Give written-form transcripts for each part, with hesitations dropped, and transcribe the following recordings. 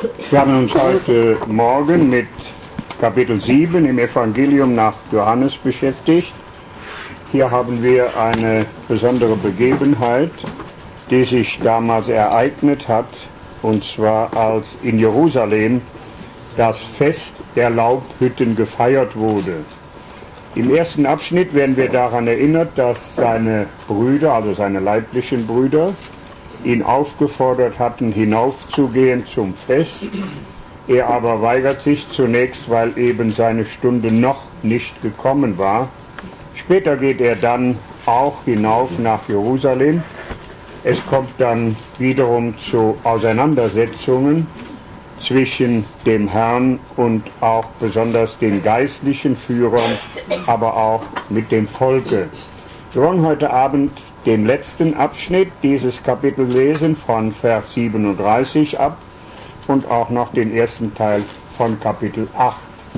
Wir haben uns heute Morgen mit Kapitel 7 im Evangelium nach Johannes beschäftigt. Hier haben wir eine besondere Begebenheit, die sich damals ereignet hat, und zwar als in Jerusalem das Fest der Laubhütten gefeiert wurde. Im ersten Abschnitt werden wir daran erinnert, dass seine Brüder, also seine leiblichen Brüder, ihn aufgefordert hatten, hinaufzugehen zum Fest. Er aber weigert sich zunächst, weil eben seine Stunde noch nicht gekommen war. Später geht er dann auch hinauf nach Jerusalem. Es kommt dann wiederum zu Auseinandersetzungen zwischen dem Herrn und auch besonders den geistlichen Führern, aber auch mit dem Volke. Wir wollen heute Abend den letzten Abschnitt dieses Kapitels lesen, von Vers 37 ab, und auch noch den ersten Teil von Kapitel 8.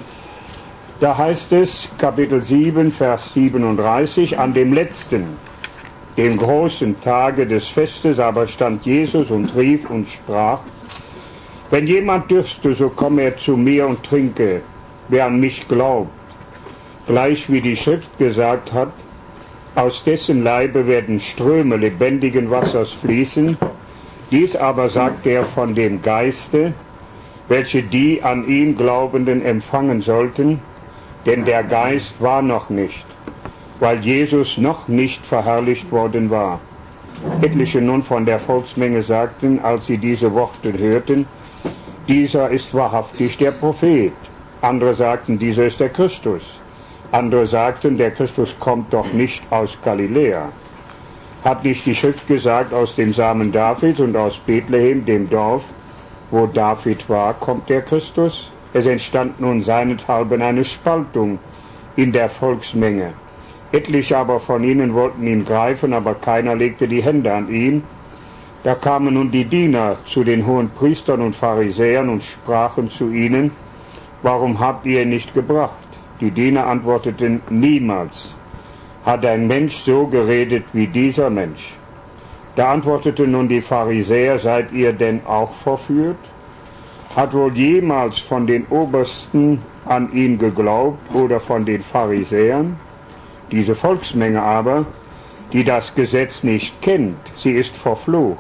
Da heißt es, Kapitel 7, Vers 37, an dem letzten, dem großen Tage des Festes aber stand Jesus und rief und sprach: Wenn jemand dürste, so komme er zu mir und trinke, wer an mich glaubt. Gleich wie die Schrift gesagt hat, aus dessen Leibe werden Ströme lebendigen Wassers fließen. Dies aber sagt er von dem Geiste, welche die an ihn Glaubenden empfangen sollten, denn der Geist war noch nicht, weil Jesus noch nicht verherrlicht worden war. Etliche nun von der Volksmenge sagten, als sie diese Worte hörten: Dieser ist wahrhaftig der Prophet. Andere sagten, dieser ist der Christus. Andere sagten, der Christus kommt doch nicht aus Galiläa. Hat nicht die Schrift gesagt, aus dem Samen Davids und aus Bethlehem, dem Dorf, wo David war, kommt der Christus? Es entstand nun seinethalben eine Spaltung in der Volksmenge. Etliche aber von ihnen wollten ihn greifen, aber keiner legte die Hände an ihn. Da kamen nun die Diener zu den hohen Priestern und Pharisäern und sprachen zu ihnen: Warum habt ihr ihn nicht gebracht? Die Diener antworteten: Niemals hat ein Mensch so geredet wie dieser Mensch. Da antworteten nun die Pharisäer: Seid ihr denn auch verführt? Hat wohl jemals von den Obersten an ihn geglaubt oder von den Pharisäern? Diese Volksmenge aber, die das Gesetz nicht kennt, sie ist verflucht.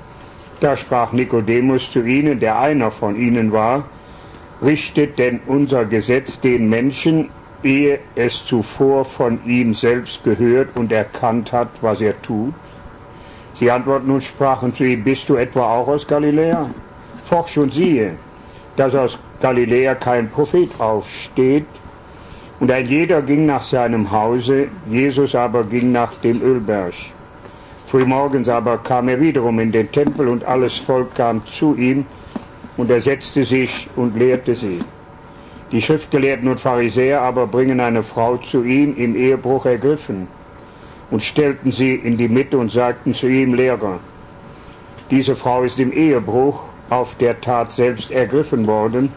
Da sprach Nikodemus zu ihnen, der einer von ihnen war: Richtet denn unser Gesetz den Menschen, ehe es zuvor von ihm selbst gehört und erkannt hat, was er tut? Sie antworteten und sprachen zu ihm: Bist du etwa auch aus Galiläa? Forsch und siehe, dass aus Galiläa kein Prophet aufsteht. Und ein jeder ging nach seinem Hause, Jesus aber ging nach dem Ölberg. Frühmorgens aber kam er wiederum in den Tempel, und alles Volk kam zu ihm, und er setzte sich und lehrte sie. Die Schriftgelehrten und Pharisäer aber bringen eine Frau zu ihm, im Ehebruch ergriffen, und stellten sie in die Mitte und sagten zu ihm: Lehrer, diese Frau ist im Ehebruch auf der Tat selbst ergriffen worden.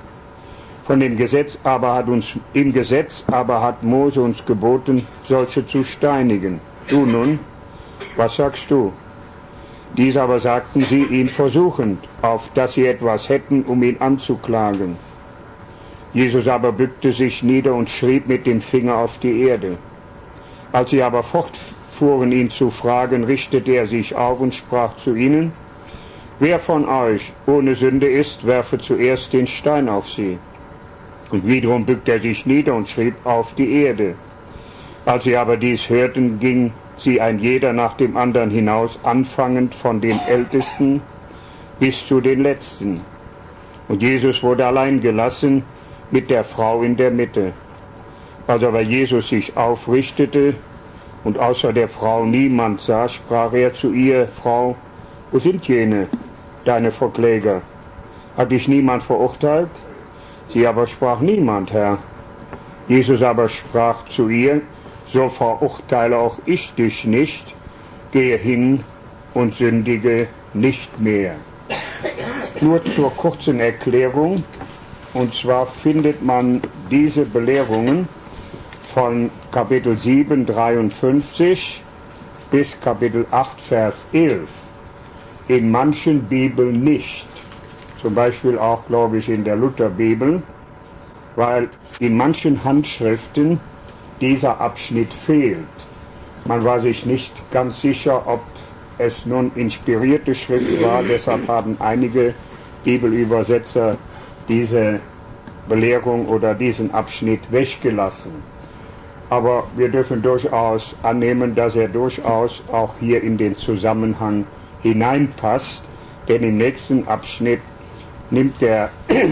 Im Gesetz aber hat Mose uns geboten, solche zu steinigen. Du nun, was sagst du? Dies aber sagten sie, ihn versuchend, auf dass sie etwas hätten, um ihn anzuklagen. Jesus aber bückte sich nieder und schrieb mit dem Finger auf die Erde. Als sie aber fortfuhren, ihn zu fragen, richtete er sich auf und sprach zu ihnen: Wer von euch ohne Sünde ist, werfe zuerst den Stein auf sie. Und wiederum bückte er sich nieder und schrieb auf die Erde. Als sie aber dies hörten, ging sie ein jeder nach dem anderen hinaus, anfangend von den Ältesten bis zu den Letzten. Und Jesus wurde allein gelassen mit der Frau in der Mitte. Als aber Jesus sich aufrichtete und außer der Frau niemand sah, sprach er zu ihr: Frau, wo sind jene, deine Verkläger? Hat dich niemand verurteilt? Sie aber sprach: Niemand, Herr. Jesus aber sprach zu ihr: So verurteile auch ich dich nicht, gehe hin und sündige nicht mehr. Nur zur kurzen Erklärung, und zwar findet man diese Belehrungen von Kapitel 7, 53 bis Kapitel 8, Vers 11 in manchen Bibeln nicht. zum Beispiel auch, glaube ich, in der Lutherbibel, weil in manchen Handschriften dieser Abschnitt fehlt. Man war sich nicht ganz sicher, ob es nun inspirierte Schrift war, deshalb haben einige Bibelübersetzer diese Belehrung oder diesen Abschnitt weggelassen. Aber wir dürfen durchaus annehmen, dass er durchaus auch hier in den Zusammenhang hineinpasst, denn im nächsten Abschnitt nimmt der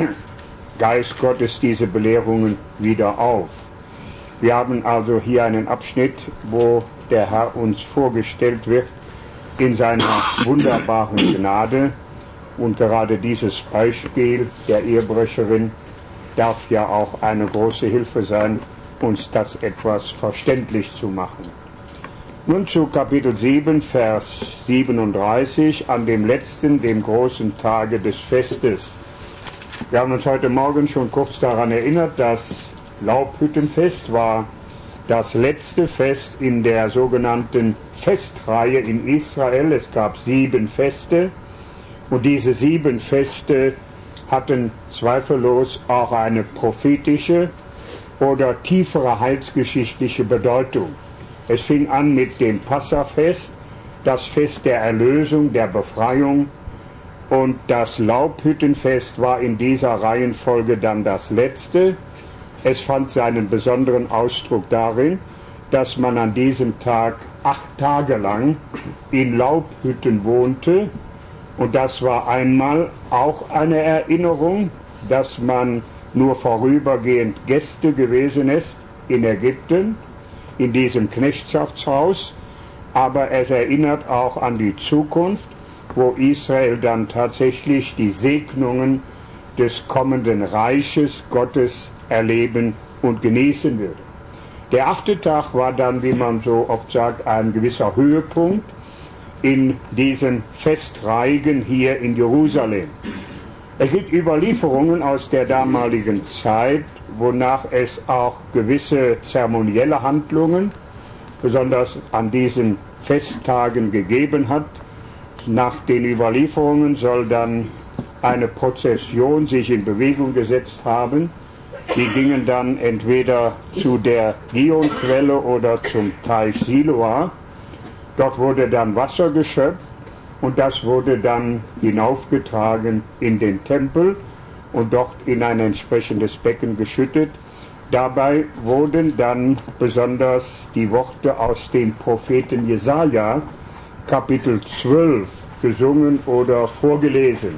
Geist Gottes diese Belehrungen wieder auf. Wir haben also hier einen Abschnitt, wo der Herr uns vorgestellt wird in seiner wunderbaren Gnade, und gerade dieses Beispiel der Ehebrecherin darf ja auch eine große Hilfe sein, uns das etwas verständlich zu machen. Nun zu Kapitel 7, Vers 37, an dem letzten, dem großen Tage des Festes. Wir haben uns heute Morgen schon kurz daran erinnert, das Laubhüttenfest war das letzte Fest in der sogenannten Festreihe in Israel. Es gab 7 Feste, und diese 7 Feste hatten zweifellos auch eine prophetische oder tiefere heilsgeschichtliche Bedeutung. Es fing an mit dem Passafest, das Fest der Erlösung, der Befreiung, und das Laubhüttenfest war in dieser Reihenfolge dann das letzte. Es fand seinen besonderen Ausdruck darin, dass man an diesem Tag 8 Tage lang in Laubhütten wohnte, und das war einmal auch eine Erinnerung, dass man nur vorübergehend Gäste gewesen ist in Ägypten, in diesem Knechtschaftshaus, aber es erinnert auch an die Zukunft, wo Israel dann tatsächlich die Segnungen des kommenden Reiches Gottes erleben und genießen würde. Der 8. Tag war dann, wie man so oft sagt, ein gewisser Höhepunkt in diesen Festreigen hier in Jerusalem. Es gibt Überlieferungen aus der damaligen Zeit, wonach es auch gewisse zeremonielle Handlungen, besonders an diesen Festtagen, gegeben hat. Nach den Überlieferungen soll dann eine Prozession sich in Bewegung gesetzt haben. Die gingen dann entweder zu der Gihonquelle oder zum Teich Siloa. Dort wurde dann Wasser geschöpft, und das wurde dann hinaufgetragen in den Tempel und dort in ein entsprechendes Becken geschüttet. Dabei wurden dann besonders die Worte aus dem Propheten Jesaja, Kapitel 12, gesungen oder vorgelesen.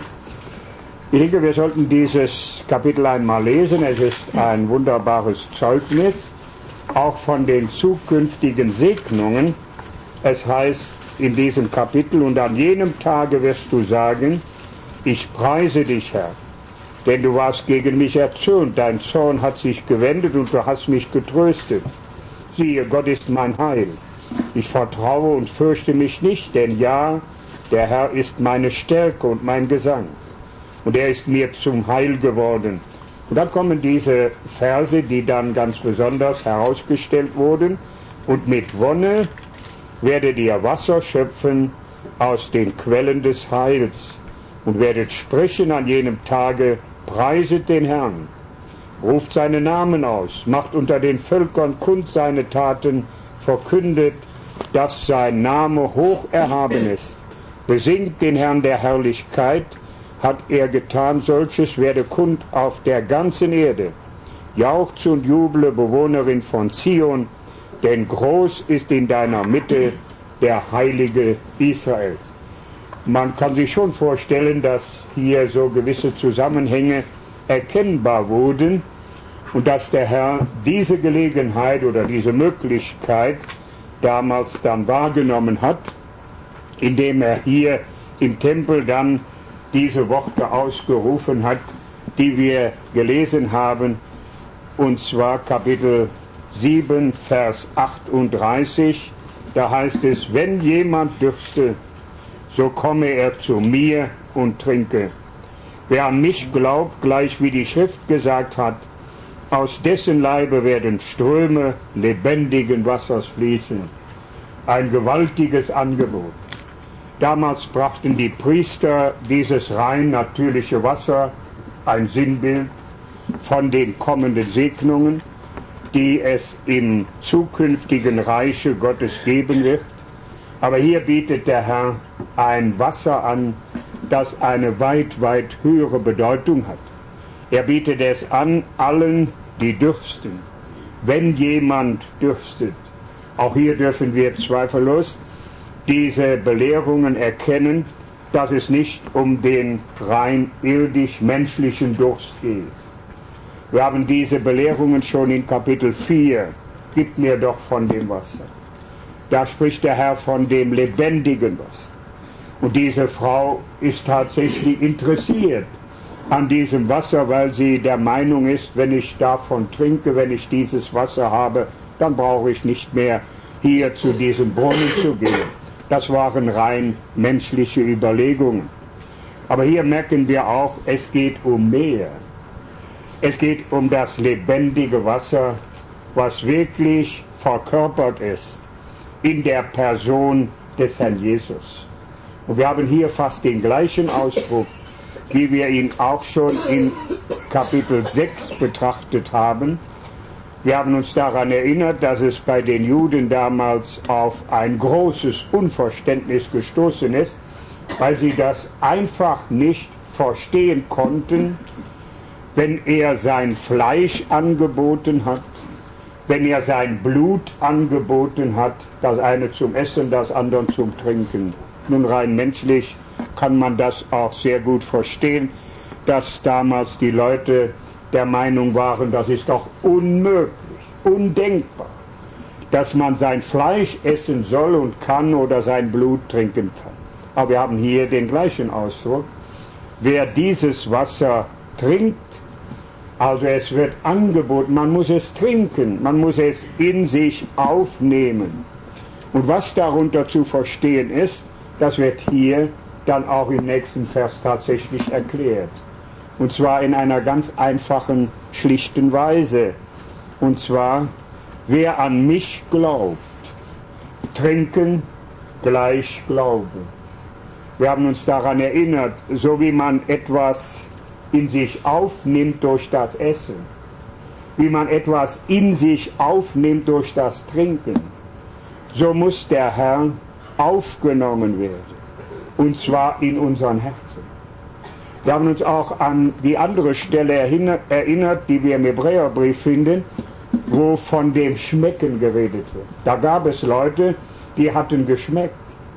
Ich denke, wir sollten dieses Kapitel einmal lesen. Es ist ein wunderbares Zeugnis, auch von den zukünftigen Segnungen. Es heißt in diesem Kapitel: Und an jenem Tage wirst du sagen, ich preise dich, Herr, denn du warst gegen mich erzürnt, dein Zorn hat sich gewendet und du hast mich getröstet. Siehe, Gott ist mein Heil. Ich vertraue und fürchte mich nicht, denn ja, der Herr ist meine Stärke und mein Gesang. Und er ist mir zum Heil geworden. Und dann kommen diese Verse, die dann ganz besonders herausgestellt wurden. Und mit Wonne werdet ihr Wasser schöpfen aus den Quellen des Heils und werdet sprechen an jenem Tage, preiset den Herrn, ruft seinen Namen aus, macht unter den Völkern kund seine Taten, verkündet, dass sein Name hoch erhaben ist. Besingt den Herrn der Herrlichkeit, hat er getan, solches werde kund auf der ganzen Erde. Jauchzt und juble, Bewohnerin von Zion, denn groß ist in deiner Mitte der Heilige Israels. Man kann sich schon vorstellen, dass hier so gewisse Zusammenhänge erkennbar wurden und dass der Herr diese Gelegenheit oder diese Möglichkeit damals dann wahrgenommen hat, indem er hier im Tempel dann diese Worte ausgerufen hat, die wir gelesen haben, und zwar Kapitel 7, Vers 38, da heißt es: Wenn jemand dürste, so komme er zu mir und trinke. Wer an mich glaubt, gleich wie die Schrift gesagt hat, aus dessen Leibe werden Ströme lebendigen Wassers fließen. Ein gewaltiges Angebot. Damals brachten die Priester dieses rein natürliche Wasser, ein Sinnbild von den kommenden Segnungen, die es im zukünftigen Reiche Gottes geben wird. Aber hier bietet der Herr ein Wasser an, das eine weit, weit höhere Bedeutung hat. Er bietet es an allen, die dürsten. Wenn jemand dürstet, auch hier dürfen wir zweifellos diese Belehrungen erkennen, dass es nicht um den rein irdisch-menschlichen Durst geht. Wir haben diese Belehrungen schon in Kapitel 4. Gib mir doch von dem Wasser. Da spricht der Herr von dem lebendigen Wasser. Und diese Frau ist tatsächlich interessiert an diesem Wasser, weil sie der Meinung ist, wenn ich davon trinke, wenn ich dieses Wasser habe, dann brauche ich nicht mehr hier zu diesem Brunnen zu gehen. Das waren rein menschliche Überlegungen. Aber hier merken wir auch, es geht um mehr. Es geht um das lebendige Wasser, was wirklich verkörpert ist in der Person des Herrn Jesus. Und wir haben hier fast den gleichen Ausdruck, wie wir ihn auch schon in Kapitel 6 betrachtet haben. Wir haben uns daran erinnert, dass es bei den Juden damals auf ein großes Unverständnis gestoßen ist, weil sie das einfach nicht verstehen konnten, wenn er sein Fleisch angeboten hat, wenn er sein Blut angeboten hat, das eine zum Essen, das andere zum Trinken. Nun rein menschlich kann man das auch sehr gut verstehen, dass damals die Leute der Meinung waren, das ist doch unmöglich, undenkbar, dass man sein Fleisch essen soll und kann oder sein Blut trinken kann. Aber wir haben hier den gleichen Ausdruck. Wer dieses Wasser trinkt, also es wird angeboten, man muss es trinken, man muss es in sich aufnehmen. Und was darunter zu verstehen ist, das wird hier dann auch im nächsten Vers tatsächlich erklärt. Und zwar in einer ganz einfachen, schlichten Weise. Und zwar, wer an mich glaubt, trinken gleich Glaube. Wir haben uns daran erinnert, so wie man etwas in sich aufnimmt durch das Essen, wie man etwas in sich aufnimmt durch das Trinken, so muss der Herr aufgenommen werden. Und zwar in unseren Herzen. Wir haben uns auch an die andere Stelle erinnert, die wir im Hebräerbrief finden, wo von dem Schmecken geredet wird. Da gab es Leute, die hatten geschmeckt.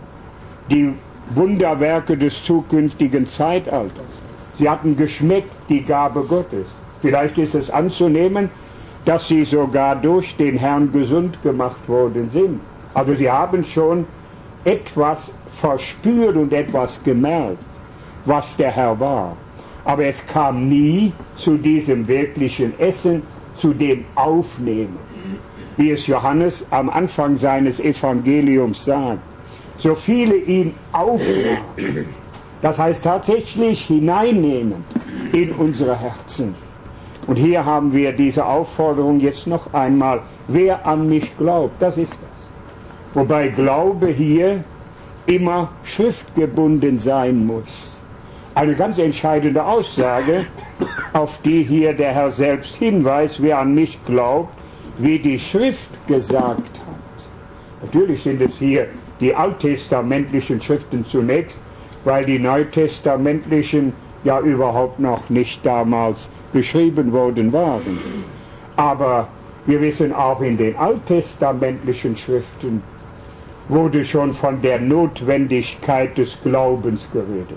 Die Wunderwerke des zukünftigen Zeitalters. Sie hatten geschmeckt, die Gabe Gottes. Vielleicht ist es anzunehmen, dass sie sogar durch den Herrn gesund gemacht worden sind. Also sie haben schon etwas verspürt und etwas gemerkt, was der Herr war. Aber es kam nie zu diesem wirklichen Essen, zu dem Aufnehmen. Wie es Johannes am Anfang seines Evangeliums sagt. So viele ihn aufnahmen. Das heißt tatsächlich hineinnehmen in unsere Herzen. Und hier haben wir diese Aufforderung jetzt noch einmal. Wer an mich glaubt, das ist das. Wobei Glaube hier immer schriftgebunden sein muss. Eine ganz entscheidende Aussage, auf die hier der Herr selbst hinweist, wer an mich glaubt, wie die Schrift gesagt hat. Natürlich sind es hier die alttestamentlichen Schriften zunächst, weil die neutestamentlichen ja überhaupt noch nicht damals geschrieben worden waren. Aber wir wissen auch in den alttestamentlichen Schriften wurde schon von der Notwendigkeit des Glaubens geredet.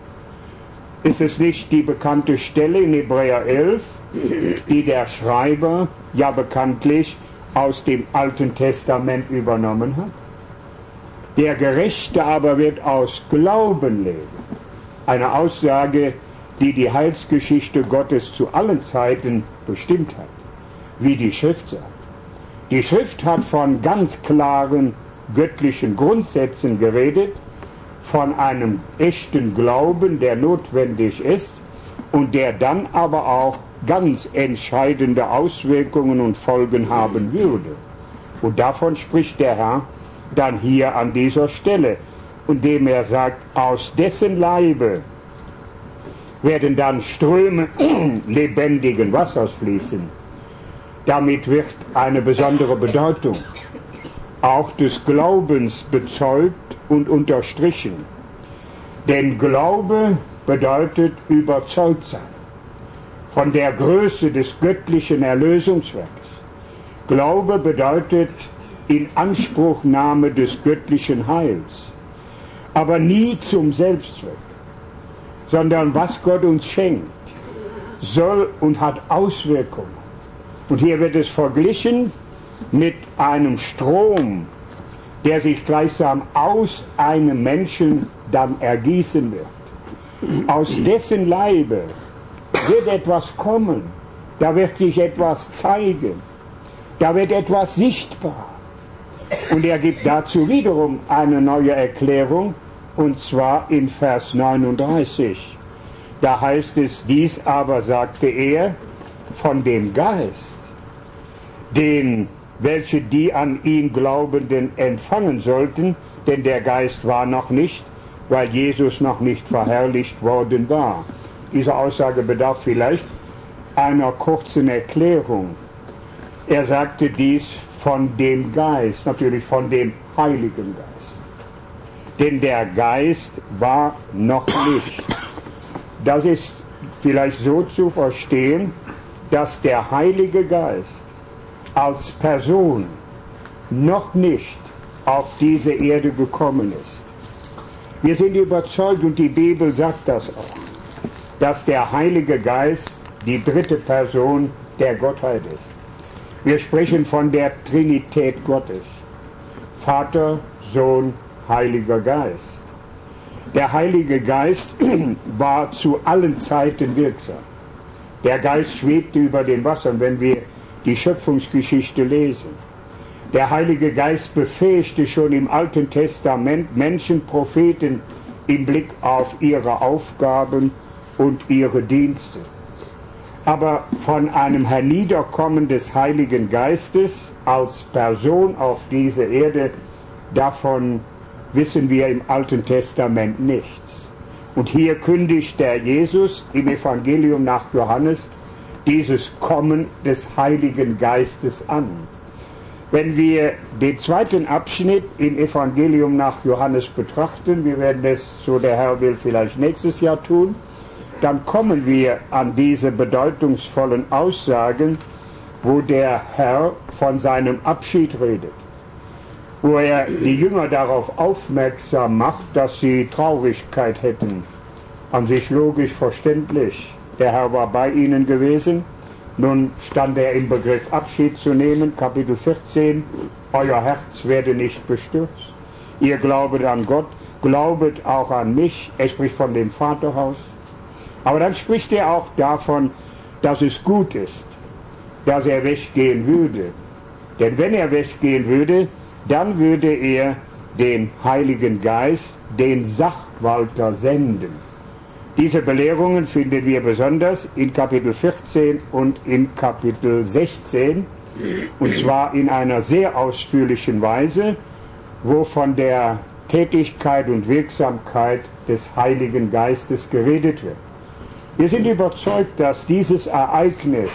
Ist es nicht die bekannte Stelle in Hebräer 11, die der Schreiber ja bekanntlich aus dem Alten Testament übernommen hat? Der Gerechte aber wird aus Glauben leben. Eine Aussage, die die Heilsgeschichte Gottes zu allen Zeiten bestimmt hat, wie die Schrift sagt. Die Schrift hat von ganz klaren göttlichen Grundsätzen geredet, von einem echten Glauben, der notwendig ist und der dann aber auch ganz entscheidende Auswirkungen und Folgen haben würde. Und davon spricht der Herr dann hier an dieser Stelle. und dem er sagt, aus dessen Leibe werden dann Ströme lebendigen Wassers fließen. Damit wird eine besondere Bedeutung auch des Glaubens bezeugt und unterstrichen. Denn Glaube bedeutet überzeugt sein von der Größe des göttlichen Erlösungswerkes. Glaube bedeutet Inanspruchnahme des göttlichen Heils, aber nie zum Selbstzweck, sondern was Gott uns schenkt, soll und hat Auswirkungen. Und hier wird es verglichen mit einem Strom, der sich gleichsam aus einem Menschen dann ergießen wird. Aus dessen Leibe wird etwas kommen, da wird sich etwas zeigen, da wird etwas sichtbar. Und er gibt dazu wiederum eine neue Erklärung, und zwar in Vers 39. Da heißt es, dies aber sagte er von dem Geist, den welche die an ihn Glaubenden empfangen sollten, denn der Geist war noch nicht, weil Jesus noch nicht verherrlicht worden war. Diese Aussage bedarf vielleicht einer kurzen Erklärung. Er sagte dies von dem Geist, natürlich von dem Heiligen Geist. Denn der Geist war noch nicht. Das ist vielleicht so zu verstehen, dass der Heilige Geist als Person noch nicht auf diese Erde gekommen ist. Wir sind überzeugt, und die Bibel sagt das auch, dass der Heilige Geist die dritte Person der Gottheit ist. Wir sprechen von der Trinität Gottes. Vater, Sohn, Heiliger Geist. Der Heilige Geist war zu allen Zeiten wirksam. Der Geist schwebte über den Wassern, wenn wir die Schöpfungsgeschichte lesen. Der Heilige Geist befähigte schon im Alten Testament Menschen, Propheten im Blick auf ihre Aufgaben und ihre Dienste. Aber von einem Herniederkommen des Heiligen Geistes als Person auf diese Erde, davon wissen wir im Alten Testament nichts. Und hier kündigt der Jesus im Evangelium nach Johannes dieses Kommen des Heiligen Geistes an. Wenn wir den zweiten Abschnitt im Evangelium nach Johannes betrachten, wir werden es, so der Herr will, vielleicht nächstes Jahr tun, dann kommen wir an diese bedeutungsvollen Aussagen, wo der Herr von seinem Abschied redet, wo er die Jünger darauf aufmerksam macht, dass sie Traurigkeit hätten. An sich logisch verständlich. Der Herr war bei ihnen gewesen, nun stand er im Begriff Abschied zu nehmen, Kapitel 14, euer Herz werde nicht bestürzt, ihr glaubet an Gott, glaubet auch an mich, er spricht von dem Vaterhaus, aber dann spricht er auch davon, dass es gut ist, dass er weggehen würde, denn wenn er weggehen würde, dann würde er den Heiligen Geist, den Sachwalter, senden. Diese Belehrungen finden wir besonders in Kapitel 14 und in Kapitel 16, und zwar in einer sehr ausführlichen Weise, wo von der Tätigkeit und Wirksamkeit des Heiligen Geistes geredet wird. Wir sind überzeugt, dass dieses Ereignis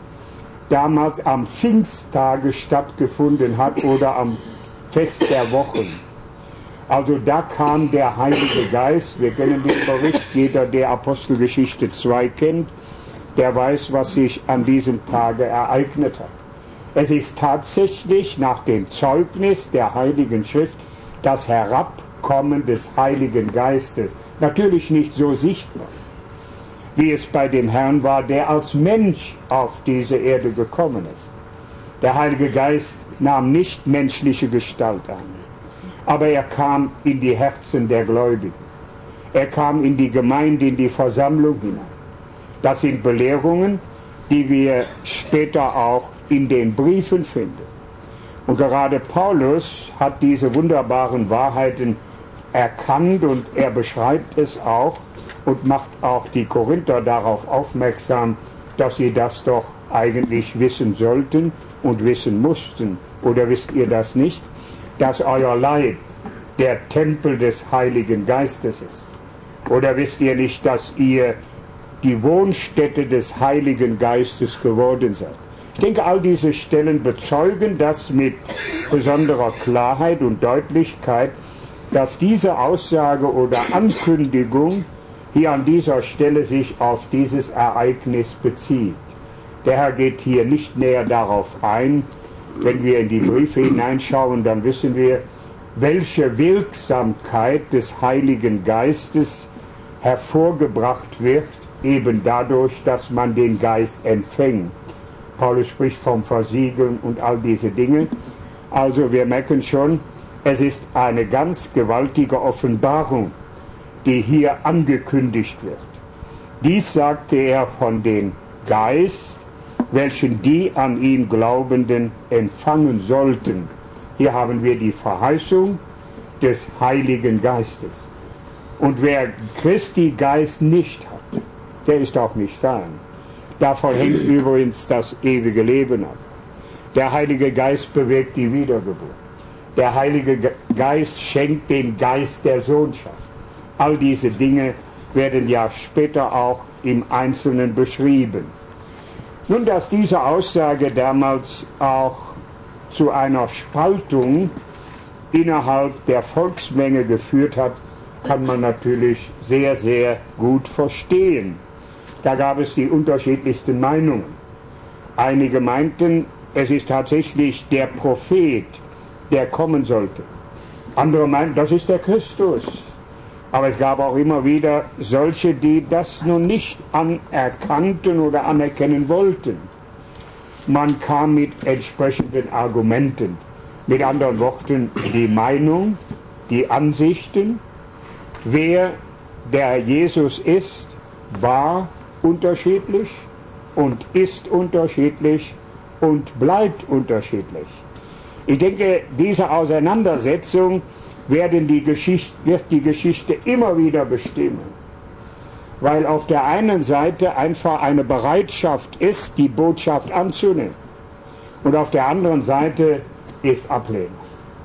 damals am Pfingsttage stattgefunden hat oder am Fest der Wochen. Also da kam der Heilige Geist, wir kennen den Bericht, jeder, der Apostelgeschichte 2 kennt, der weiß, was sich an diesem Tage ereignet hat. Es ist tatsächlich nach dem Zeugnis der Heiligen Schrift das Herabkommen des Heiligen Geistes. Natürlich nicht so sichtbar, wie es bei dem Herrn war, der als Mensch auf diese Erde gekommen ist. Der Heilige Geist nahm nicht menschliche Gestalt an. Aber er kam in die Herzen der Gläubigen. Er kam in die Gemeinde, in die Versammlung hinein. Das sind Belehrungen, die wir später auch in den Briefen finden. Und gerade Paulus hat diese wunderbaren Wahrheiten erkannt und er beschreibt es auch und macht auch die Korinther darauf aufmerksam, dass sie das doch eigentlich wissen sollten und wissen mussten. Oder wisst ihr das nicht? Dass euer Leib der Tempel des Heiligen Geistes ist? Oder wisst ihr nicht, dass ihr die Wohnstätte des Heiligen Geistes geworden seid? Ich denke, all diese Stellen bezeugen das mit besonderer Klarheit und Deutlichkeit, dass diese Aussage oder Ankündigung hier an dieser Stelle sich auf dieses Ereignis bezieht. Der Herr geht hier nicht näher darauf ein. Wenn wir in die Briefe hineinschauen, dann wissen wir, welche Wirksamkeit des Heiligen Geistes hervorgebracht wird, eben dadurch, dass man den Geist empfängt. Paulus spricht vom Versiegeln und all diese Dinge. Also wir merken schon, es ist eine ganz gewaltige Offenbarung, die hier angekündigt wird. Dies sagte er von dem Geist, welchen die an ihn Glaubenden empfangen sollten. Hier haben wir die Verheißung des Heiligen Geistes. Und wer Christi Geist nicht hat, der ist auch nicht sein. Davon hängt übrigens das ewige Leben ab. Der Heilige Geist bewirkt die Wiedergeburt. Der Heilige Geist schenkt den Geist der Sohnschaft. All diese Dinge werden ja später auch im Einzelnen beschrieben. Nun, dass diese Aussage damals auch zu einer Spaltung innerhalb der Volksmenge geführt hat, kann man natürlich sehr, sehr gut verstehen. Da gab es die unterschiedlichsten Meinungen. Einige meinten, es ist tatsächlich der Prophet, der kommen sollte. Andere meinten, das ist der Christus. Aber es gab auch immer wieder solche, die das nun nicht anerkannten oder anerkennen wollten. Man kam mit entsprechenden Argumenten. Mit anderen Worten, die Meinung, die Ansichten, wer der Jesus ist, war unterschiedlich und ist unterschiedlich und bleibt unterschiedlich. Ich denke, diese Auseinandersetzung wird die Geschichte immer wieder bestimmen. Weil auf der einen Seite einfach eine Bereitschaft ist, die Botschaft anzunehmen. Und auf der anderen Seite ist Ablehnung.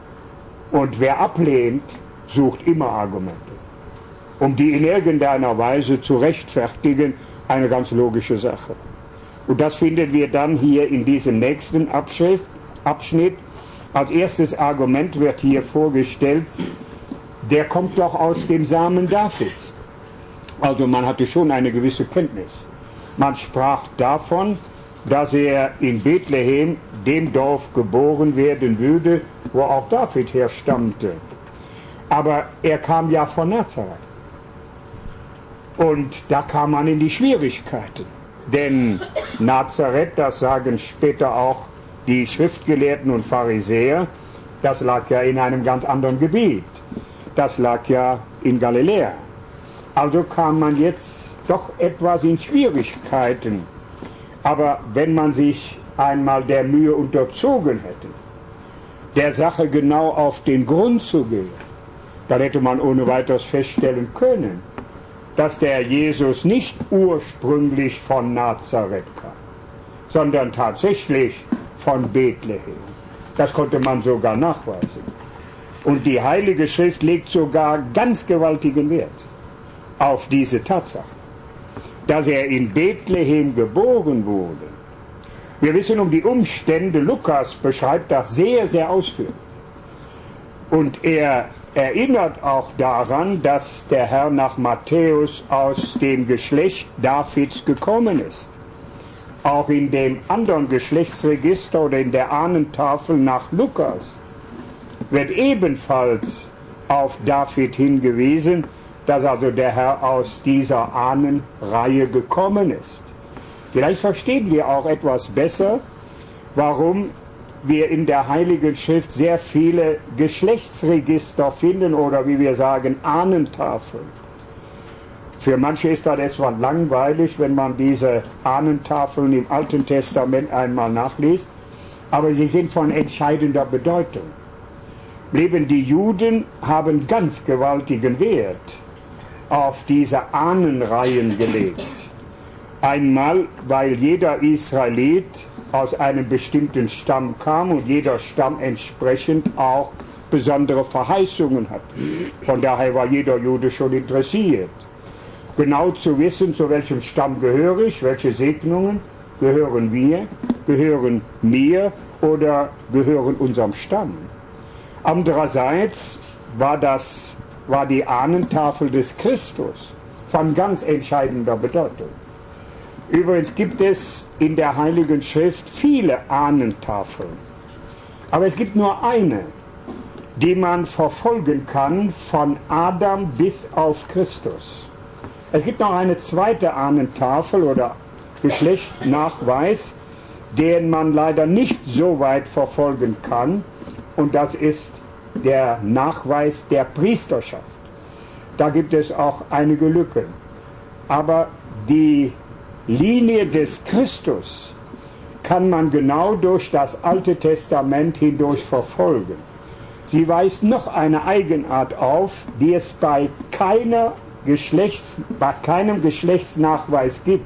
Und wer ablehnt, sucht immer Argumente, um die in irgendeiner Weise zu rechtfertigen, eine ganz logische Sache. Und das finden wir dann hier in diesem nächsten Abschnitt. Als erstes Argument wird hier vorgestellt, der kommt doch aus dem Samen Davids. Also man hatte schon eine gewisse Kenntnis. Man sprach davon, dass er in Bethlehem, dem Dorf, geboren werden würde, wo auch David herstammte. Aber er kam ja von Nazareth. Und da kam man in die Schwierigkeiten. Denn Nazareth, das sagen später auch die Schriftgelehrten und Pharisäer, das lag ja in einem ganz anderen Gebiet. Das lag ja in Galiläa. Also kam man jetzt doch etwas in Schwierigkeiten. Aber wenn man sich einmal der Mühe unterzogen hätte, der Sache genau auf den Grund zu gehen, dann hätte man ohne weiteres feststellen können, dass der Jesus nicht ursprünglich von Nazareth kam, sondern tatsächlich von Bethlehem. Das konnte man sogar nachweisen. Und die Heilige Schrift legt sogar ganz gewaltigen Wert auf diese Tatsache, dass er in Bethlehem geboren wurde. Wir wissen um die Umstände, Lukas beschreibt das sehr, sehr ausführlich. Und er erinnert auch daran, dass der Herr nach Matthäus aus dem Geschlecht Davids gekommen ist. Auch in dem anderen Geschlechtsregister oder in der Ahnentafel nach Lukas wird ebenfalls auf David hingewiesen, dass also der Herr aus dieser Ahnenreihe gekommen ist. Vielleicht verstehen wir auch etwas besser, warum wir in der Heiligen Schrift sehr viele Geschlechtsregister finden oder wie wir sagen, Ahnentafeln. Für manche ist das etwas langweilig, wenn man diese Ahnentafeln im Alten Testament einmal nachliest, aber sie sind von entscheidender Bedeutung. Eben die Juden haben ganz gewaltigen Wert auf diese Ahnenreihen gelegt. Einmal, weil jeder Israelit aus einem bestimmten Stamm kam und jeder Stamm entsprechend auch besondere Verheißungen hat. Von daher war jeder Jude schon interessiert, genau zu wissen, zu welchem Stamm gehöre ich, welche Segnungen gehören mir oder gehören unserem Stamm. Andererseits war die Ahnentafel des Christus von ganz entscheidender Bedeutung. Übrigens gibt es in der Heiligen Schrift viele Ahnentafeln, aber es gibt nur eine, die man verfolgen kann von Adam bis auf Christus. Es gibt noch eine zweite Ahnentafel oder Geschlechtsnachweis, den man leider nicht so weit verfolgen kann, und das ist der Nachweis der Priesterschaft. Da gibt es auch einige Lücken. Aber die Linie des Christus kann man genau durch das Alte Testament hindurch verfolgen. Sie weist noch eine Eigenart auf, die es bei keinem Geschlechtsnachweis gibt.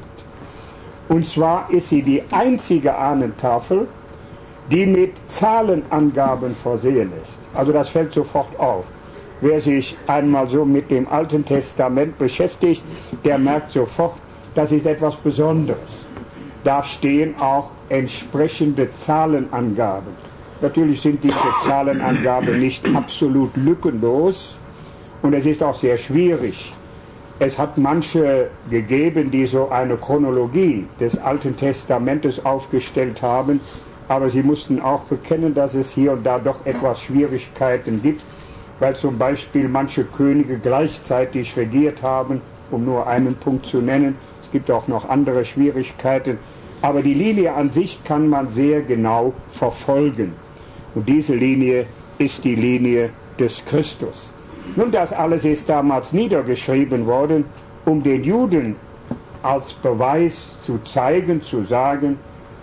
Und zwar ist sie die einzige Ahnentafel, die mit Zahlenangaben versehen ist. Also das fällt sofort auf. Wer sich einmal so mit dem Alten Testament beschäftigt, der merkt sofort, das ist etwas Besonderes. Da stehen auch entsprechende Zahlenangaben. Natürlich sind diese Zahlenangaben nicht absolut lückenlos und es ist auch sehr schwierig. Es hat manche gegeben, die so eine Chronologie des Alten Testamentes aufgestellt haben, aber sie mussten auch bekennen, dass es hier und da doch etwas Schwierigkeiten gibt, weil zum Beispiel manche Könige gleichzeitig regiert haben, um nur einen Punkt zu nennen. Es gibt auch noch andere Schwierigkeiten, aber die Linie an sich kann man sehr genau verfolgen. Und diese Linie ist die Linie des Christus. Nun, das alles ist damals niedergeschrieben worden, um den Juden als Beweis zu zeigen, zu sagen,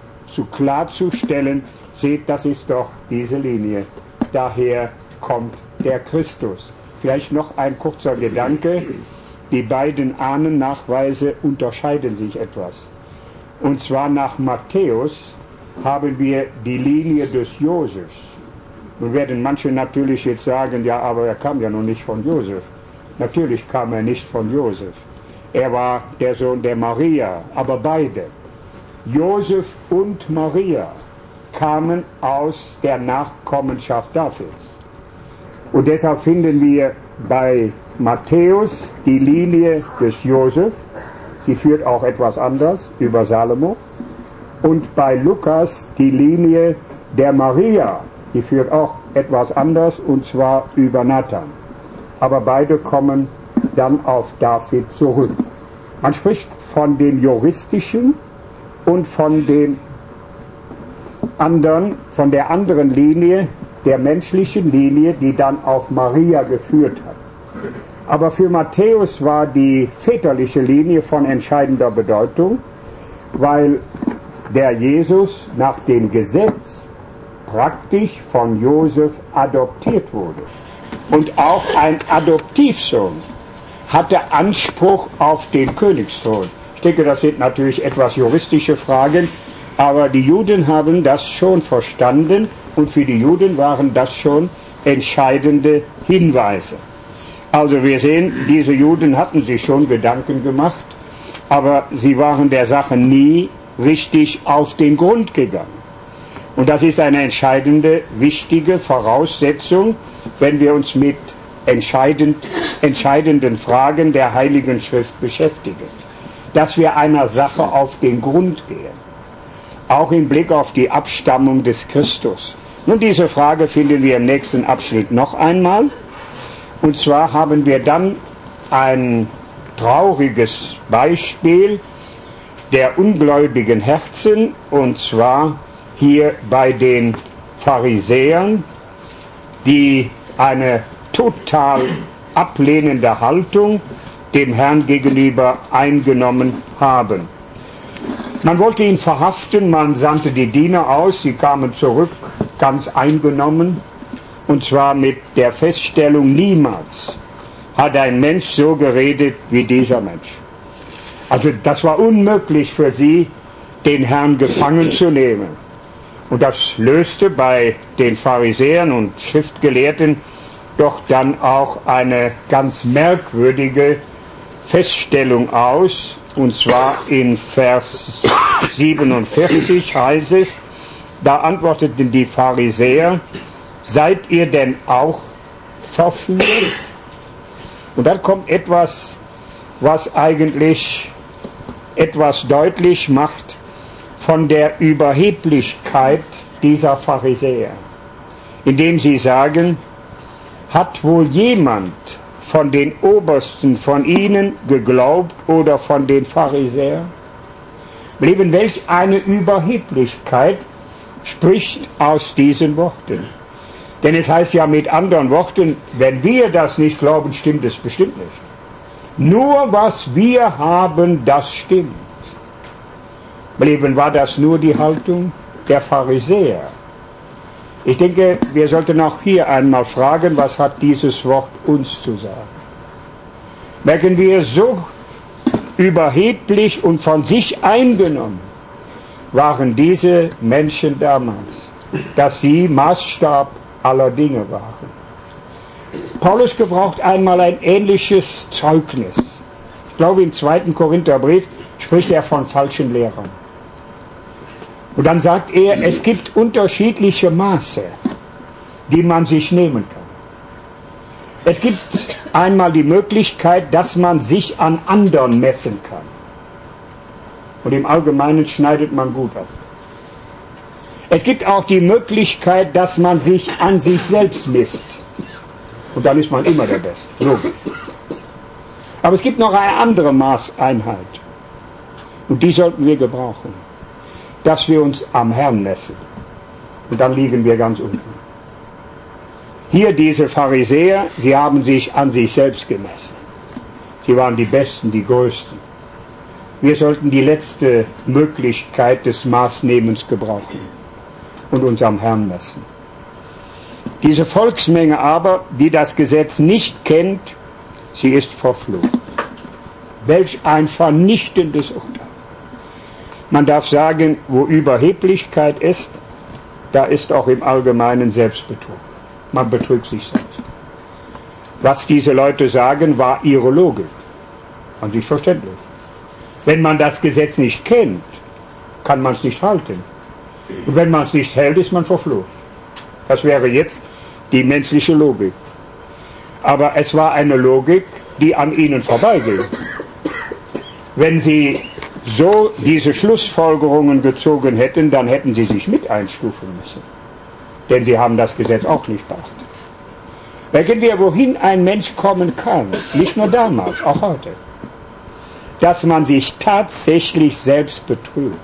klarzustellen, seht, das ist doch diese Linie. Daher kommt der Christus. Vielleicht noch ein kurzer Gedanke. Die beiden Ahnennachweise unterscheiden sich etwas. Und zwar nach Matthäus haben wir die Linie des Josef. Nun werden manche natürlich jetzt sagen, ja, aber er kam ja noch nicht von Josef. Natürlich kam er nicht von Josef. Er war der Sohn der Maria, aber beide, Josef und Maria, kamen aus der Nachkommenschaft Davids. Und deshalb finden wir bei Matthäus die Linie des Josef, sie führt auch etwas anders über Salomo, und bei Lukas die Linie der Maria, die führt auch etwas anders, und zwar über Nathan. Aber beide kommen dann auf David zurück. Man spricht von dem juristischen und von dem anderen, von der anderen Linie, der menschlichen Linie, die dann auf Maria geführt hat. Aber für Matthäus war die väterliche Linie von entscheidender Bedeutung, weil der Jesus nach dem Gesetz praktisch von Josef adoptiert wurde. Und auch ein Adoptivsohn hatte Anspruch auf den Königsthron. Ich denke, das sind natürlich etwas juristische Fragen, aber die Juden haben das schon verstanden und für die Juden waren das schon entscheidende Hinweise. Also wir sehen, diese Juden hatten sich schon Gedanken gemacht, aber sie waren der Sache nie richtig auf den Grund gegangen. Und das ist eine entscheidende, wichtige Voraussetzung, wenn wir uns mit entscheidenden Fragen der Heiligen Schrift beschäftigen. Dass wir einer Sache auf den Grund gehen. Auch im Blick auf die Abstammung des Christus. Nun, diese Frage finden wir im nächsten Abschnitt noch einmal. Und zwar haben wir dann ein trauriges Beispiel der ungläubigen Herzen, und zwar hier bei den Pharisäern, die eine total ablehnende Haltung dem Herrn gegenüber eingenommen haben. Man wollte ihn verhaften, man sandte die Diener aus, sie kamen zurück, ganz eingenommen, und zwar mit der Feststellung, niemals hat ein Mensch so geredet wie dieser Mensch. Also das war unmöglich für sie, den Herrn gefangen zu nehmen. Und das löste bei den Pharisäern und Schriftgelehrten doch dann auch eine ganz merkwürdige Feststellung aus. Und zwar in Vers 47 heißt es, da antworteten die Pharisäer, seid ihr denn auch verführt? Und dann kommt etwas, was eigentlich etwas deutlich macht von der Überheblichkeit dieser Pharisäer, indem sie sagen, hat wohl jemand von den Obersten von ihnen geglaubt oder von den Pharisäern? Lieben, welch eine Überheblichkeit spricht aus diesen Worten. Denn es heißt ja mit anderen Worten, wenn wir das nicht glauben, stimmt es bestimmt nicht. Nur was wir haben, das stimmt. Lieben, war das nur die Haltung der Pharisäer? Ich denke, wir sollten auch hier einmal fragen, was hat dieses Wort uns zu sagen? Merken wir, so überheblich und von sich eingenommen waren diese Menschen damals, dass sie Maßstab aller Dinge waren. Paulus gebraucht einmal ein ähnliches Zeugnis. Ich glaube, im 2. Korintherbrief spricht er von falschen Lehrern. Und dann sagt er, es gibt unterschiedliche Maße, die man sich nehmen kann. Es gibt einmal die Möglichkeit, dass man sich an anderen messen kann. Und im Allgemeinen schneidet man gut ab. Es gibt auch die Möglichkeit, dass man sich an sich selbst misst. Und dann ist man immer der Beste. Logisch. Aber es gibt noch eine andere Maßeinheit. Und die sollten wir gebrauchen. Dass wir uns am Herrn messen. Und dann liegen wir ganz unten. Hier diese Pharisäer, sie haben sich an sich selbst gemessen. Sie waren die Besten, die Größten. Wir sollten die letzte Möglichkeit des Maßnehmens gebrauchen und uns am Herrn messen. Diese Volksmenge aber, die das Gesetz nicht kennt, sie ist verflucht. Welch ein vernichtendes Urteil. Man darf sagen, wo Überheblichkeit ist, da ist auch im Allgemeinen Selbstbetrug. Man betrügt sich selbst. Was diese Leute sagen, war ihre Logik. An sich verständlich. Wenn man das Gesetz nicht kennt, kann man es nicht halten. Und wenn man es nicht hält, ist man verflucht. Das wäre jetzt die menschliche Logik. Aber es war eine Logik, die an ihnen vorbeiging. Wenn sie so diese Schlussfolgerungen gezogen hätten, dann hätten sie sich mit einstufen müssen. Denn sie haben das Gesetz auch nicht beachtet. Merken wir, wohin ein Mensch kommen kann, nicht nur damals, auch heute, dass man sich tatsächlich selbst betrügt,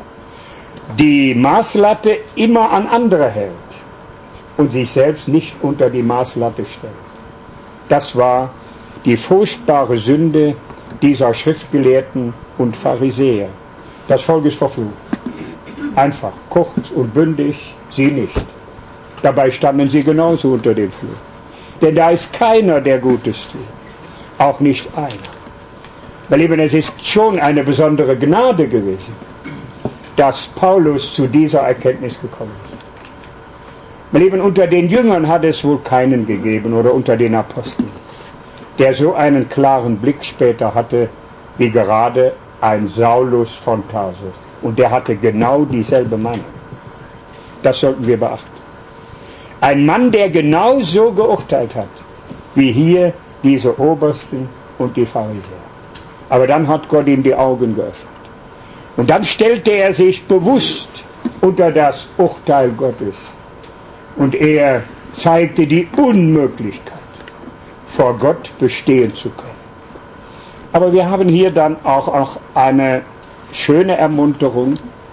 die Maßlatte immer an andere hält und sich selbst nicht unter die Maßlatte stellt. Das war die furchtbare Sünde dieser Schriftgelehrten und Pharisäer. Das Volk ist verflucht. Einfach, kurz und bündig, sie nicht. Dabei standen sie genauso unter dem Fluch. Denn da ist keiner, der Gutes tut. Auch nicht einer. Meine Lieben, es ist schon eine besondere Gnade gewesen, dass Paulus zu dieser Erkenntnis gekommen ist. Meine Lieben, unter den Jüngern hat es wohl keinen gegeben oder unter den Aposteln, der so einen klaren Blick später hatte, wie gerade ein Saulus von Tarsus. Und der hatte genau dieselbe Meinung. Das sollten wir beachten. Ein Mann, der genau so geurteilt hat, wie hier diese Obersten und die Pharisäer. Aber dann hat Gott ihm die Augen geöffnet. Und dann stellte er sich bewusst unter das Urteil Gottes. Und er zeigte die Unmöglichkeit, vor Gott bestehen zu können. Aber wir haben hier dann auch eine schöne Ermunterung,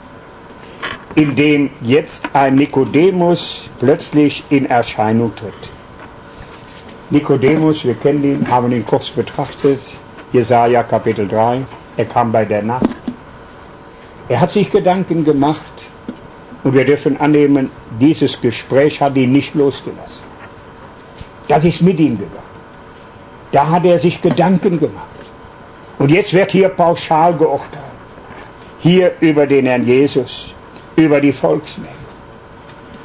indem jetzt ein Nikodemus plötzlich in Erscheinung tritt. Nikodemus, wir kennen ihn, haben ihn kurz betrachtet, Jesaja Kapitel 3, er kam bei der Nacht. Er hat sich Gedanken gemacht und wir dürfen annehmen, dieses Gespräch hat ihn nicht losgelassen. Das ist mit ihm gegangen. Da hat er sich Gedanken gemacht. Und jetzt wird hier pauschal geurteilt. Hier über den Herrn Jesus, über die Volksmenge.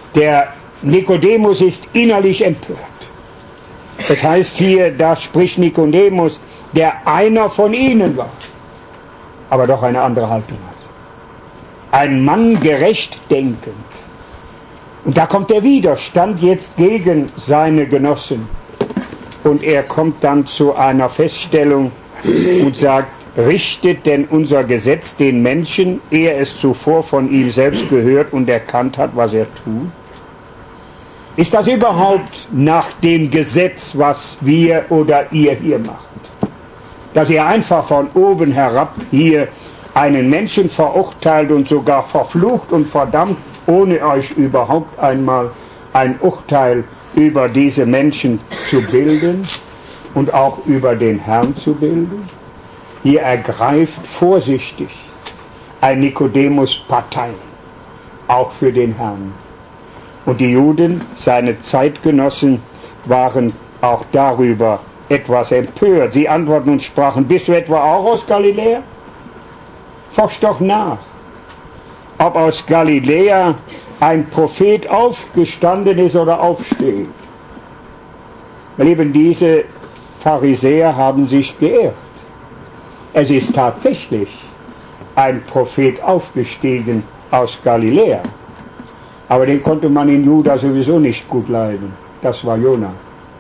Der Nikodemus ist innerlich empört. Das heißt hier, da spricht Nikodemus, der einer von ihnen war, aber doch eine andere Haltung hat. Ein Mann gerecht denkend. Und da kommt der Widerstand jetzt gegen seine Genossen. Und er kommt dann zu einer Feststellung und sagt, richtet denn unser Gesetz den Menschen, ehe es zuvor von ihm selbst gehört und erkannt hat, was er tut? Ist das überhaupt nach dem Gesetz, was wir oder ihr hier macht? Dass ihr einfach von oben herab hier einen Menschen verurteilt und sogar verflucht und verdammt, ohne euch überhaupt einmal ein Urteil über diese Menschen zu bilden und auch über den Herrn zu bilden? Hier ergreift vorsichtig ein Nikodemus Partei, auch für den Herrn. Und die Juden, seine Zeitgenossen, waren auch darüber etwas empört. Sie antworten und sprachen, bist du etwa auch aus Galiläa? Forsch doch nach, ob aus Galiläa ein Prophet aufgestanden ist oder aufsteht. Meine Lieben, diese Pharisäer haben sich geirrt. Es ist tatsächlich ein Prophet aufgestiegen aus Galiläa. Aber den konnte man in Juda sowieso nicht gut leiden. Das war Jona.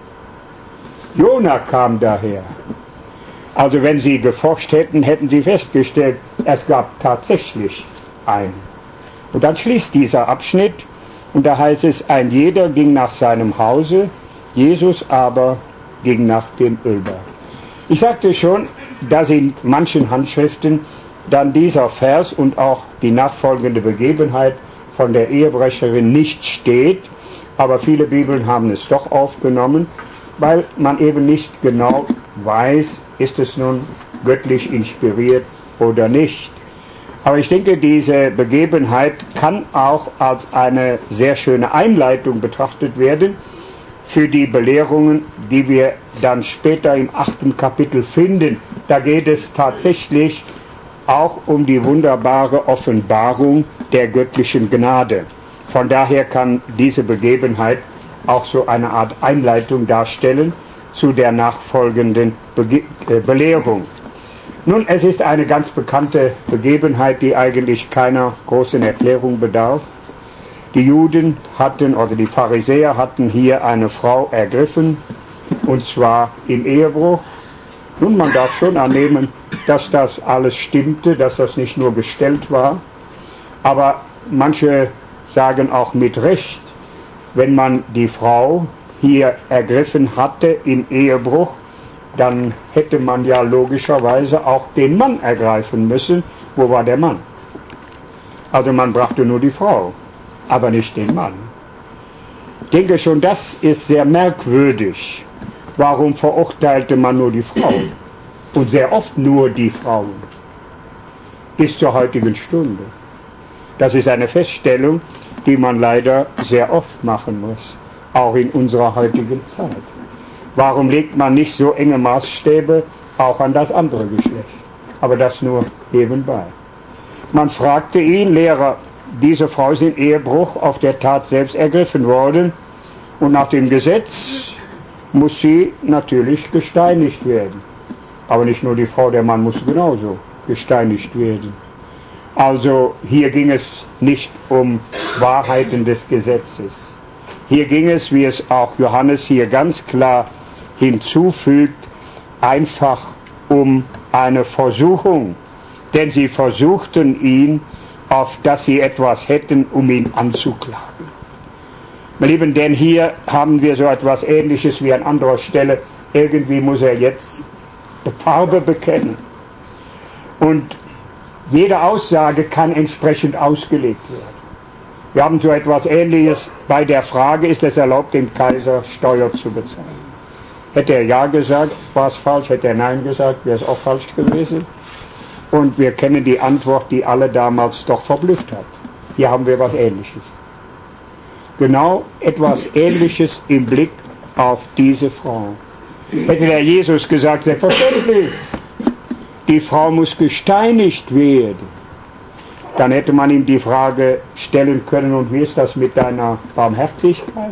Jona kam daher. Also wenn sie geforscht hätten, hätten sie festgestellt, es gab tatsächlich einen. Und dann schließt dieser Abschnitt und da heißt es, ein jeder ging nach seinem Hause, Jesus aber ging nach dem Ölberg. Ich sagte schon, dass in manchen Handschriften dann dieser Vers und auch die nachfolgende Begebenheit von der Ehebrecherin nicht steht, aber viele Bibeln haben es doch aufgenommen, weil man eben nicht genau weiß, ist es nun göttlich inspiriert oder nicht. Aber ich denke, diese Begebenheit kann auch als eine sehr schöne Einleitung betrachtet werden für die Belehrungen, die wir dann später im 8. Kapitel finden. Da geht es tatsächlich auch um die wunderbare Offenbarung der göttlichen Gnade. Von daher kann diese Begebenheit auch so eine Art Einleitung darstellen zu der nachfolgenden Belehrung. Nun, es ist eine ganz bekannte Begebenheit, die eigentlich keiner großen Erklärung bedarf. Die Juden hatten, oder die Pharisäer hatten hier eine Frau ergriffen, und zwar im Ehebruch. Nun, man darf schon annehmen, dass das alles stimmte, dass das nicht nur gestellt war, aber manche sagen auch mit Recht, wenn man die Frau hier ergriffen hatte im Ehebruch, dann hätte man ja logischerweise auch den Mann ergreifen müssen. Wo war der Mann? Also man brachte nur die Frau, aber nicht den Mann. Ich denke schon, das ist sehr merkwürdig. Warum verurteilte man nur die Frauen? Und sehr oft nur die Frauen. Bis zur heutigen Stunde. Das ist eine Feststellung, die man leider sehr oft machen muss. Auch in unserer heutigen Zeit. Warum legt man nicht so enge Maßstäbe auch an das andere Geschlecht? Aber das nur nebenbei. Man fragte ihn, Lehrer, diese Frau ist im Ehebruch auf der Tat selbst ergriffen worden und nach dem Gesetz muss sie natürlich gesteinigt werden. Aber nicht nur die Frau, der Mann muss genauso gesteinigt werden. Also hier ging es nicht um Wahrheiten des Gesetzes. Hier ging es, wie es auch Johannes hier ganz klar hinzufügt, einfach um eine Versuchung. Denn sie versuchten ihn, auf dass sie etwas hätten, um ihn anzuklagen. Meine Lieben, denn hier haben wir so etwas Ähnliches wie an anderer Stelle. Irgendwie muss er jetzt Farbe bekennen. Und jede Aussage kann entsprechend ausgelegt werden. Wir haben so etwas Ähnliches bei der Frage, ist es erlaubt, dem Kaiser Steuer zu bezahlen? Hätte er Ja gesagt, war es falsch. Hätte er Nein gesagt, wäre es auch falsch gewesen. Und wir kennen die Antwort, die alle damals doch verblüfft hat. Hier haben wir was Ähnliches. Genau etwas Ähnliches im Blick auf diese Frau. Hätte der Jesus gesagt, selbstverständlich, die Frau muss gesteinigt werden. dann hätte man ihm die Frage stellen können, und wie ist das mit deiner Barmherzigkeit?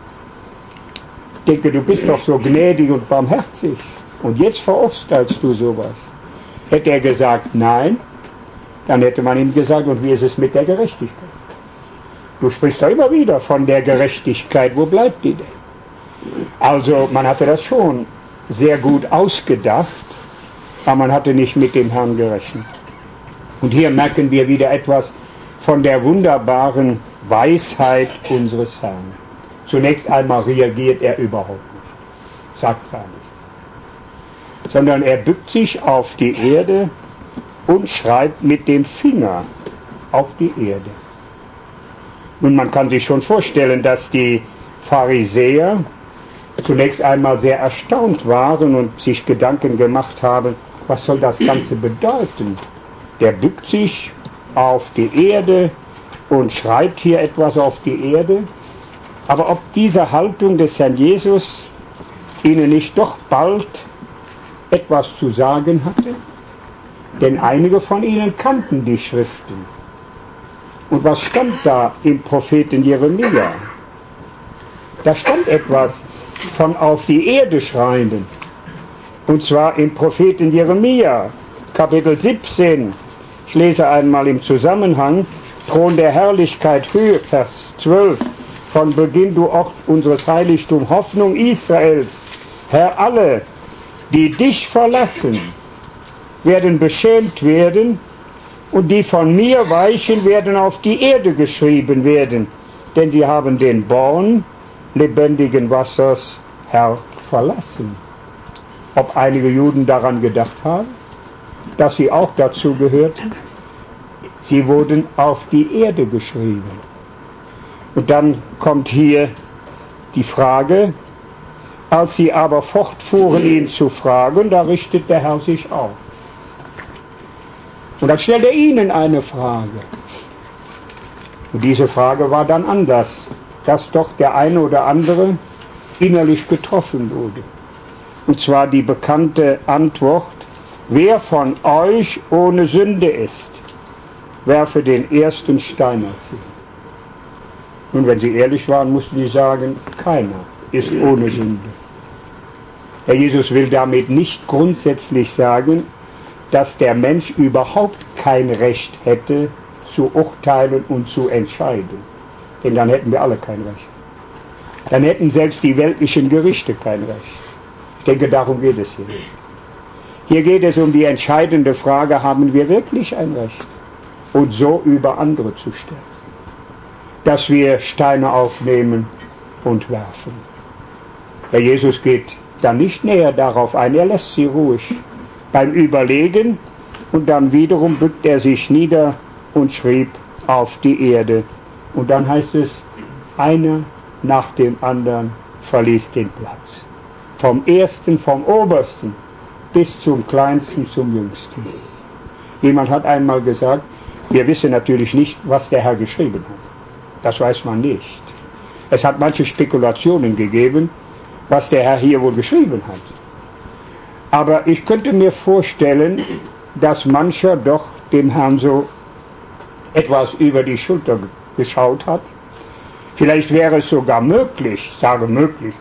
Ich denke, du bist doch so gnädig und barmherzig und jetzt verurteilst du sowas. Hätte er gesagt, nein, dann hätte man ihm gesagt, und wie ist es mit der Gerechtigkeit? Du sprichst doch immer wieder von der Gerechtigkeit, wo bleibt die denn? Also man hatte das schon sehr gut ausgedacht, aber man hatte nicht mit dem Herrn gerechnet. Und hier merken wir wieder etwas von der wunderbaren Weisheit unseres Herrn. Zunächst einmal reagiert er überhaupt nicht, sagt gar nicht, sondern er bückt sich auf die Erde und schreibt mit dem Finger auf die Erde. Nun, man kann sich schon vorstellen, dass die Pharisäer zunächst einmal sehr erstaunt waren und sich Gedanken gemacht haben, was soll das Ganze bedeuten? Der bückt sich auf die Erde und schreibt hier etwas auf die Erde. Aber ob diese Haltung des Herrn Jesus ihnen nicht doch bald etwas zu sagen hatte? Denn einige von ihnen kannten die Schriften. Und was stand da im Propheten Jeremia? Da stand etwas von auf die Erde schreiben. Und zwar im Propheten Jeremia, Kapitel 17. Ich lese einmal im Zusammenhang, Thron der Herrlichkeit, Höhe, Vers 12. Von Beginn, du Ort unseres Heiligtums, Hoffnung Israels. Herr, alle, die dich verlassen, werden beschämt werden, und die von mir weichen, werden auf die Erde geschrieben werden, denn sie haben den Born lebendigen Wassers, Herr, verlassen. Ob einige Juden daran gedacht haben, dass sie auch dazu gehörten? Sie wurden auf die Erde geschrieben. Und dann kommt hier die Frage, als sie aber fortfuhren, ihn zu fragen, da richtet der Herr sich auf. Und dann stellt er ihnen eine Frage. Und diese Frage war dann anders, dass doch der eine oder andere innerlich getroffen wurde. Und zwar die bekannte Antwort, wer von euch ohne Sünde ist, werfe den ersten Stein auf ihn. Und wenn sie ehrlich waren, mussten sie sagen, keiner ist ohne Sünde. Herr Jesus will damit nicht grundsätzlich sagen, dass der Mensch überhaupt kein Recht hätte, zu urteilen und zu entscheiden. Denn dann hätten wir alle kein Recht. Dann hätten selbst die weltlichen Gerichte kein Recht. Ich denke, darum geht es hier nicht. Hier geht es um die entscheidende Frage, haben wir wirklich ein Recht, uns so über andere zu stellen, dass wir Steine aufnehmen und werfen. Herr Jesus geht dann nicht näher darauf ein, er lässt sie ruhig beim Überlegen, und dann wiederum bückt er sich nieder und schrieb auf die Erde. Und dann heißt es, einer nach dem anderen verließ den Platz. Vom ersten, vom obersten bis zum kleinsten, zum jüngsten. Jemand hat einmal gesagt, wir wissen natürlich nicht, was der Herr geschrieben hat. Das weiß man nicht. Es hat manche Spekulationen gegeben, was der Herr hier wohl geschrieben hat. Aber ich könnte mir vorstellen, dass mancher doch dem Herrn so etwas über die Schulter geschaut hat. Vielleicht wäre es sogar möglich, ich sage möglich,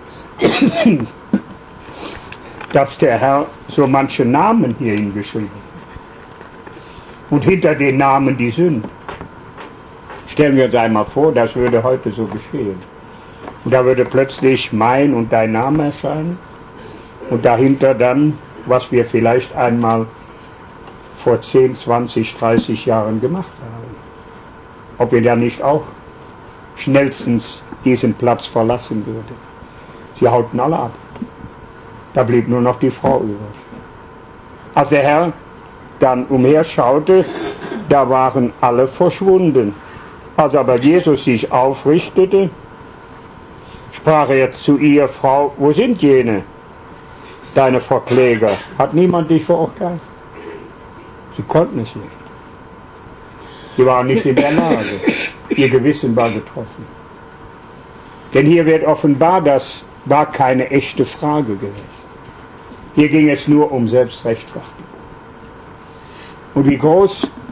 dass der Herr so manche Namen hier hingeschrieben hat. Und hinter den Namen die Sünden. Stellen wir uns einmal vor, das würde heute so geschehen. Und da würde plötzlich mein und dein Name erscheinen. Und dahinter dann, was wir vielleicht einmal vor 10, 20, 30 Jahren gemacht haben. Ob wir dann nicht auch schnellstens diesen Platz verlassen würden. Sie hauten alle ab. Da blieb nur noch die Frau übrig. Als der Herr dann umherschaute, da waren alle verschwunden. Als aber Jesus sich aufrichtete, sprach er zu ihr, Frau, wo sind jene, deine Verkläger? Hat niemand dich verurteilt? Sie konnten es nicht. Sie waren nicht in der Lage. Ihr Gewissen war getroffen. Denn hier wird offenbar, das war keine echte Frage gewesen. Hier ging es nur um Selbstrechtfertigung. Und wie groß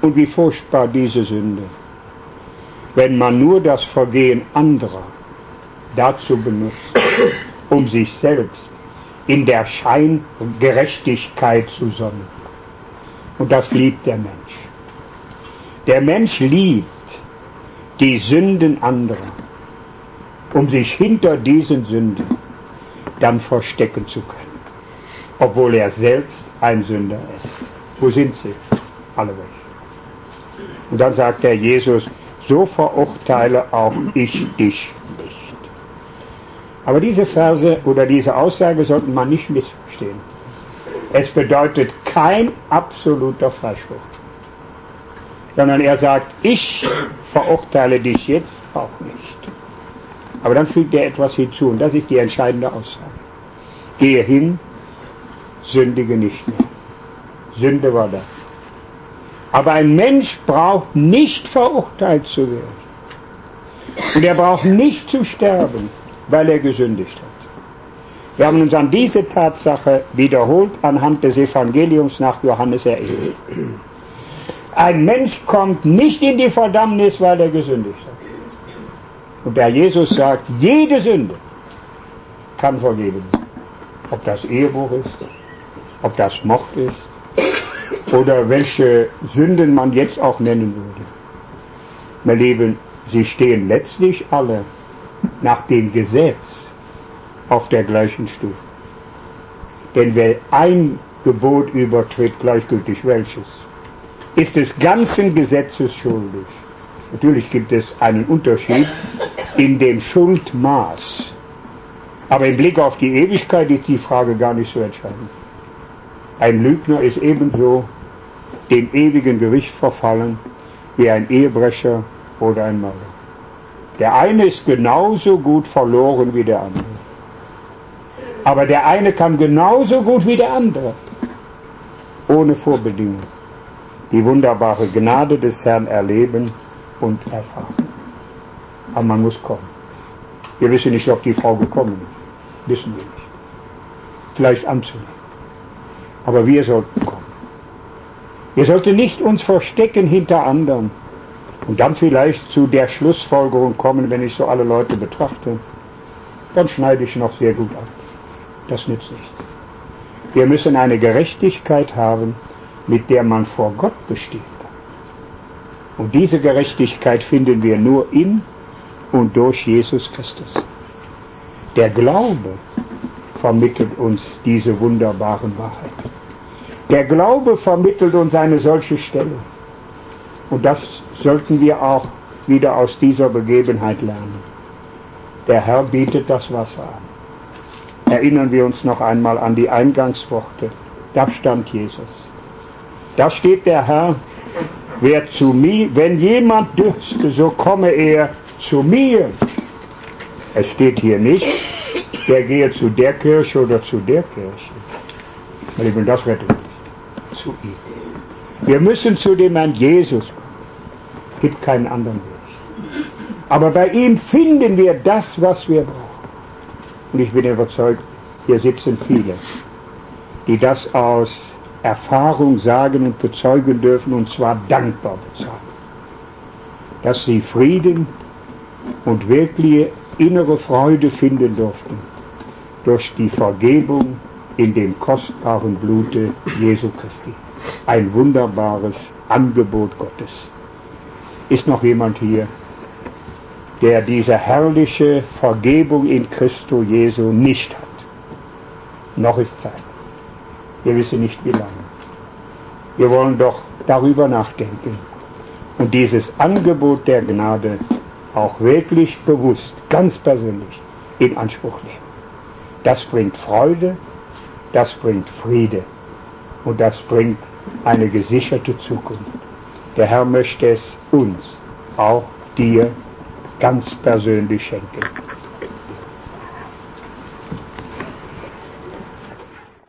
Und wie furchtbar diese Sünde, wenn man nur das Vergehen anderer dazu benutzt, um sich selbst in der Scheingerechtigkeit zu sonnen. Und das liebt der Mensch. Der Mensch liebt die Sünden anderer, um sich hinter diesen Sünden dann verstecken zu können, obwohl er selbst ein Sünder ist. Wo sind sie? Alle weg. Und dann sagt der Jesus, so verurteile auch ich dich nicht. Aber diese Verse oder diese Aussage sollte man nicht missverstehen. Es bedeutet kein absoluter Freispruch, sondern er sagt, ich verurteile dich jetzt auch nicht. Aber dann fügt er etwas hinzu und das ist die entscheidende Aussage. Gehe hin, sündige nicht mehr. Sünde war das. Aber ein Mensch braucht nicht verurteilt zu werden. Und er braucht nicht zu sterben, weil er gesündigt hat. Wir haben uns an diese Tatsache wiederholt anhand des Evangeliums nach Johannes erinnert. Ein Mensch kommt nicht in die Verdammnis, weil er gesündigt hat. Und der Jesus sagt, jede Sünde kann vergeben werden. Ob das Ehebruch ist, ob das Mord ist, oder welche Sünden man jetzt auch nennen würde. Meine Lieben, sie stehen letztlich alle nach dem Gesetz auf der gleichen Stufe. Denn wer ein Gebot übertritt, gleichgültig welches, ist des ganzen Gesetzes schuldig. Natürlich gibt es einen Unterschied in dem Schuldmaß. Aber im Blick auf die Ewigkeit ist die Frage gar nicht so entscheidend. Ein Lügner ist ebenso dem ewigen Gericht verfallen wie ein Ehebrecher oder ein Mörder. Der eine ist genauso gut verloren wie der andere. Aber der eine kann genauso gut wie der andere, ohne Vorbedingung, die wunderbare Gnade des Herrn erleben und erfahren. Aber man muss kommen. Wir wissen nicht, ob die Frau gekommen ist. Wissen wir nicht. Vielleicht anzunehmen. Aber wir sollten kommen. Wir sollten nicht uns verstecken hinter anderen und dann vielleicht zu der Schlussfolgerung kommen, wenn ich so alle Leute betrachte, dann schneide ich noch sehr gut ab. Das nützt nicht. Wir müssen eine Gerechtigkeit haben, mit der man vor Gott bestehen kann. Und diese Gerechtigkeit finden wir nur in und durch Jesus Christus. Der Glaube vermittelt uns diese wunderbaren Wahrheiten. Der Glaube vermittelt uns eine solche Stellung. Und das sollten wir auch wieder aus dieser Begebenheit lernen. Der Herr bietet das Wasser an. Erinnern wir uns noch einmal an die Eingangsworte. Da stand Jesus. Da steht der Herr, wer zu mir, wenn jemand dürste, so komme er zu mir. Es steht hier nicht, der gehe zu der Kirche oder zu der Kirche. Weil ich will das rettet nicht. Zu ihm. Wir müssen zu dem Herrn Jesus kommen. Es gibt keinen anderen Weg. Aber bei ihm finden wir das, was wir brauchen. Und ich bin überzeugt, hier sitzen viele, die das aus Erfahrung sagen und bezeugen dürfen, und zwar dankbar bezeugen. Dass sie Frieden und wirkliche innere Freude finden durften durch die Vergebung in dem kostbaren Blute Jesu Christi. Ein wunderbares Angebot Gottes. Ist noch jemand hier, der diese herrliche Vergebung in Christo Jesu nicht hat? Noch ist Zeit. Wir wissen nicht wie lange. Wir wollen doch darüber nachdenken und dieses Angebot der Gnade auch wirklich bewusst, ganz persönlich in Anspruch nehmen. Das bringt Freude, das bringt Friede und das bringt eine gesicherte Zukunft. Der Herr möchte es uns, auch dir, ganz persönlich schenken.